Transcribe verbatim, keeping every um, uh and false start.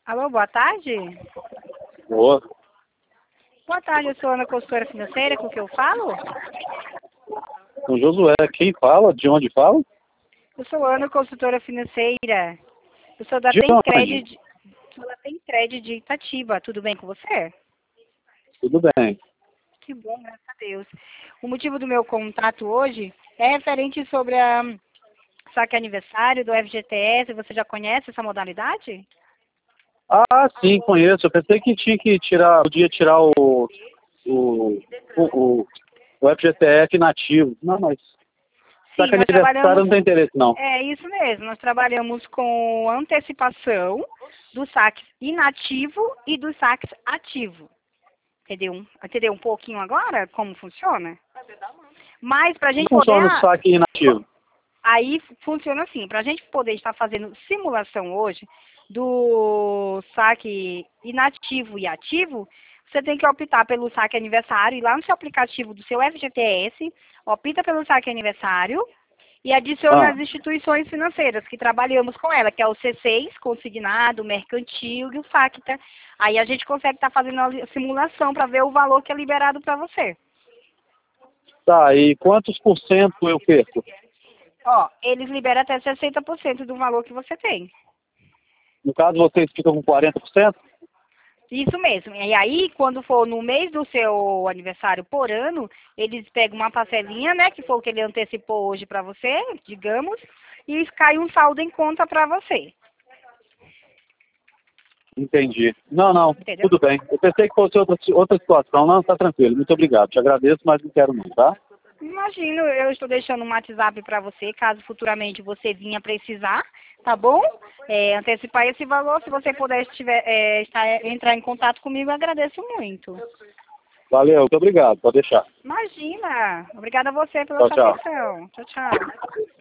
Alô, boa tarde. Boa. Boa tarde, eu sou Ana, consultora financeira, com que eu falo? Com Josué, quem fala? De onde fala? Eu sou Ana, consultora financeira. Eu sou da De Tem onde? Credit, sou da Tem Credit de Itatiba. Tudo bem com você? Tudo bem. Que bom, graças a Deus. O motivo do meu contato hoje é referente sobre a saque aniversário do F G T S. Você já conhece essa modalidade? Ah, sim, conheço. Eu pensei que tinha que tirar, podia tirar o, o, o, o, o F G T S inativo. Não, mas Sim, saca nós aniversário trabalhamos. não tem interesse, não. É isso mesmo, nós trabalhamos com antecipação do saque inativo e do saque ativo. Entendeu? Entendeu um pouquinho agora como funciona? Mas para a gente Como poder. funciona o saque inativo? Aí funciona assim, para a gente poder estar fazendo simulação hoje do saque inativo e ativo, você tem que optar pelo saque aniversário, e lá no seu aplicativo do seu F G T S, opta pelo saque aniversário e adiciona Ah, as instituições financeiras que trabalhamos com ela, que é o C seis, consignado, mercantil e o FACTA. Aí a gente consegue estar fazendo a simulação para ver o valor que é liberado para você. tá. E quantos por cento eu perco? Ó, eles liberam até sessenta por cento do valor que você tem. No caso, vocês ficam com quarenta por cento? Isso mesmo. E aí, quando for no mês do seu aniversário por ano, eles pegam uma parcelinha, né, que foi o que ele antecipou hoje para você, digamos, e cai um saldo em conta para você. Entendi. Não, não, Entendeu? tudo bem. Eu pensei que fosse outra, outra situação. Não, tá tranquilo. Muito obrigado. Te agradeço, mas não quero não, tá? Imagino, eu estou deixando um WhatsApp para você, caso futuramente você vinha precisar, tá bom? É, antecipar esse valor, se você puder estiver, é, estar, entrar em contato comigo, eu agradeço muito. Valeu, muito obrigado. Pode deixar. Imagina. Obrigada a você pela Tchau, sua tchau. atenção. Tchau, tchau.